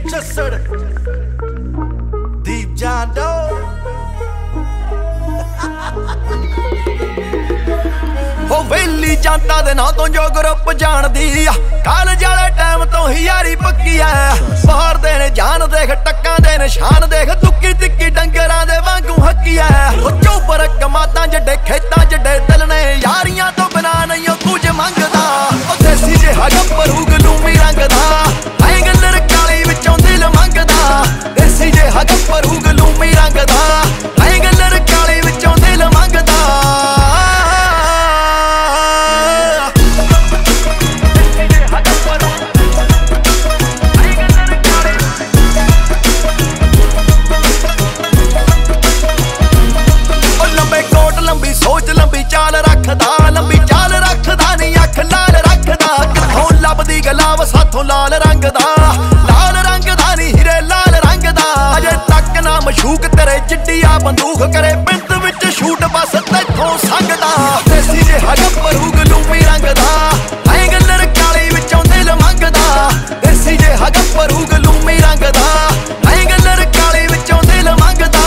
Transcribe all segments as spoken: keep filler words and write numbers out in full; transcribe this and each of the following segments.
ਜੱਸੜ ਦੀਪ ਜਾਂਦੋ ਹੋ ਵੇਲੀ ਜਾਂਦਾ ਦੇ ਨਾਂ ਤੋਂ ਜੋ ਗਰੁੱਪ ਜਾਣਦੀ ਆ ਕਾਲਜ ਵਾਲੇ ਟਾਈਮ ਤੋਂ ਹੀ ਯਾਰੀ ਪੱਕੀ ਆ ਬਾਹਰ ਦੇ ਨੇ ਜਾਨ ਦੇਖ ਟੱਕਾਂ ਦੇ ਨਿਸ਼ਾਨ ਦੇਖ ਤੁੱਕੀ ਤਿੱਕੀ ਡੰਗਰਾਂ ਦੇ ਵਾਂਗੂ ਹੱਕੀ ਆ ਉਹ ਚੋਬਰ ਕਮਾਤਾਂ ਜੱਡੇ ਖੇਤਾਂ ਜੱਡੇ ਦਿਲ ਨੇ ਯਾਰੀਆਂ ਤੋਂ ਬਿਨਾ ਨਹੀਂ ਉਹ ਕੁਝ ਮੰਗਦਾ ਉਹ ਦੇਸੀ ਜਿਹਾ ਗੱਭਰੂ ਗਲੂਮੀ ਰੰਗ ਦਾ ਐਂ ਗੱਲਰ ਕਾਲੀ ਵਿੱਚੋਂ ਦਿਲ ਮੰਗਦਾ ਦੇਸੀ ਜਿਹਾ ਗੱਭਰੂ ਗਲੂਮੀ ਰੰਗ ਦਾ ਐਂ ਗੱਲਰ ਕਾਲੀ ਵਿੱਚੋਂ ਦਿਲ ਮੰਗਦਾ ਲੰਬੀ ਸੋਚ ਲੰਬੀ ਚਾਲ ਰੱਖਦਾ ਲੰਬੀ ਚਾਲ ਰੱਖਦਾ ਨਹੀਂ ਅੱਖ ਲਾਲ ਰੱਖਦਾ ਕਿੱਥੋਂ ਲੱਭਦੀ ਗਲਾਵ ਸਾਥੋਂ ਲਾਲ ਰੰਗ ਦਾ ਲਾਲ ਰੰਗ ਦਾ ਨਹੀਂ ਹੀਰੇ ਲਾਲ ਰੰਗ ਦਾ ਅਜੇ ਤੱਕ ਨਾ ਮਸ਼ੂਕ ਤੇਰੇ ਚਿੱਟੀ ਆ ਬੰਦੂਕ ਕਰੇ ਪਿੰਡ ਵਿੱਚ ਸ਼ੂਟ ਬਸ ਤੈਥੋਂ ਸੰਗਦਾ ਦੇਸੀ ਜਿਹਾ ਗੱਭਰੂ ਗਲੂਮੀ ਰੰਗ ਦਾ ਐਂ ਗੱਲਰ ਕਾਲੀ ਵਿੱਚੋਂ ਦਿਲ ਮੰਗਦਾ ਦੇਸੀ ਜਿਹਾ ਗੱਭਰੂ ਗਲੂਮੀ ਰੰਗ ਦਾ ਐਂ ਗੱਲਰ ਕਾਲੀ ਵਿੱਚੋਂ ਦਿਲ ਮੰਗਦਾ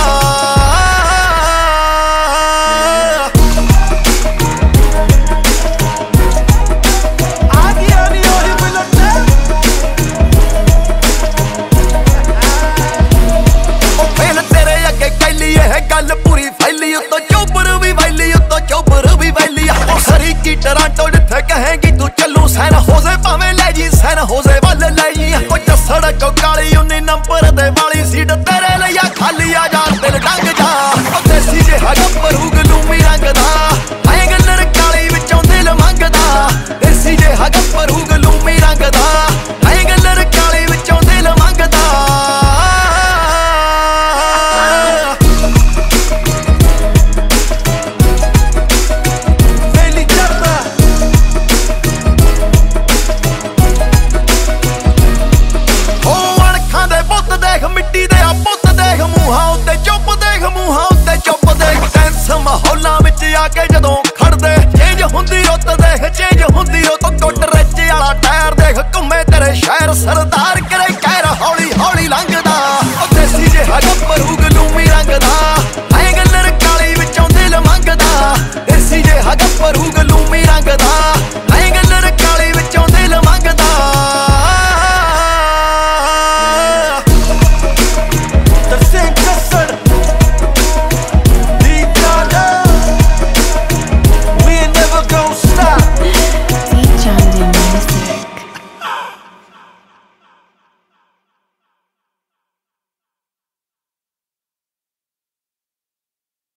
ਗੱਲ ਪੂਰੀ ਫੈਲੀ ਉੱਤੋਂ ਚੋਬਰ ਵੀ ਵੈਲੀ ਉੱਤੋਂ ਚੋਬਰ ਵੀ ਵੈਲੀ ਉਹ ਸਰੀ ਕੀ ਟਰਾਂਟੋ ਜਿੱਥੇ ਕਹੇਗੀ ਤੂੰ ਚੱਲੂ ਸੈਨ ਹੋਜ਼ੇ ਭਾਵੇਂ ਲੈ ਜੀ ਸੈਨ ਹੋਜ਼ੇ ਵੱਲ ਲੈ ਜੀ ਉਹ ਜੱਸੜ ਕੋ ਕਾਲੀ ਉੱਨੀ ਨੰਬਰ ਦੇ ਵਾਲੀ ਸੀਟ ਤੇਰੇ ਲਈ ਆ ਖਾਲੀ ਆ ਜਾ ਦਿਲ ਡੰਗ ਜਾ ਉਹ ਦੇਸੀ ਜਿਹਾ ਗੱਭਰੂ ਗਲੂਮੀ ਰੰਗ ਦਾ ਐਂ ਗੱਲਰ ਕਾਲੀ ਵਿੱਚੋਂ ਦਿਲ ਮੰਗਦਾ ਦੇਸੀ ਜਿਹਾ ਗੱਭਰੂ ਗਲੂਮੀ ਰੰਗ ਦਾ ਐਂ ਗੱਲਰ ਕਾਲੀ ਵਿੱਚੋਂ ਦਿਲ ਮੰਗਦਾ ਮਿੱਟੀ ਦੇ ਆ ਪੁੱਤ ਦੇਖ ਮੂੰਹਾਂ ਉੱਤੇ ਚੁੱਪ ਦੇਖ ਮੂੰਹਾਂ ਉੱਤੇ ਚੁੱਪ ਦੇਖ ਟੈਂਸ ਮਾਹੌਲਾਂ ਵਿੱਚ ਆ ਕੇ ਜਦੋਂ ਖੜਦੇ ਚੇਂਜ ਹੁੰਦੀ ਰੁੱਤ ਦੇਖ ਚੇਂਜ ਹੁੰਦੀ ਰੁੱਤ ਟੁੱਟ ਰੱਜੇ ਵਾਲਾ ਟਾਇਰ ਦੇਖ ਘੁੰਮੇ ਤੇਰੇ ਸ਼ਹਿਰ ਸਰਦਾਰ